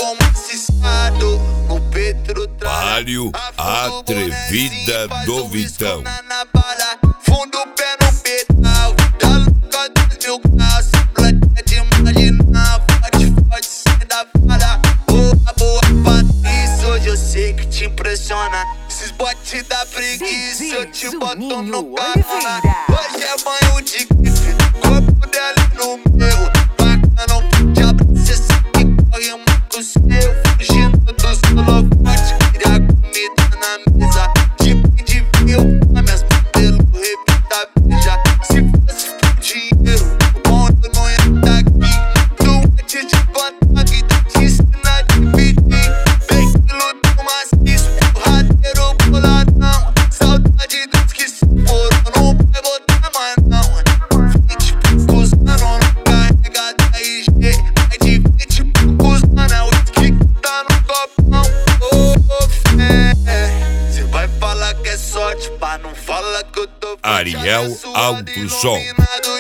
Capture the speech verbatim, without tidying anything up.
como assistado no Pedro Palio, atrevida do Vitão. Fundo o pé no pedal, da louca dois mil graus. Plaquete de imaginar, forte, forte, cê da fala. Boa, boa, Patrícia, hoje eu sei que te impressiona. Esses botes da preguiça, eu te boto no canal. Hoje é banho de grife, corpo dela no meu. Bacana, um diabo, cê sabe que corre muito seu. Fugindo dos holofotes, queria comida na mesa. Tipo de vinho, na minhas modelos, repita, veja. Se fosse por dinheiro, o mundo não ia estar aqui. Doente de vontade, te ensina a dividir. Bem quilo do maciço, porradeiro boladão. Saudade dos que se foram, não vai voltar mais não. Vinte e poucos anos, não carrega da R G. Mais de vinte e poucos anos, é o whisky que tá no copão. Ô, fé, cê vai falar que é sorte, pá, não fala que eu tô Ariel Alto Som.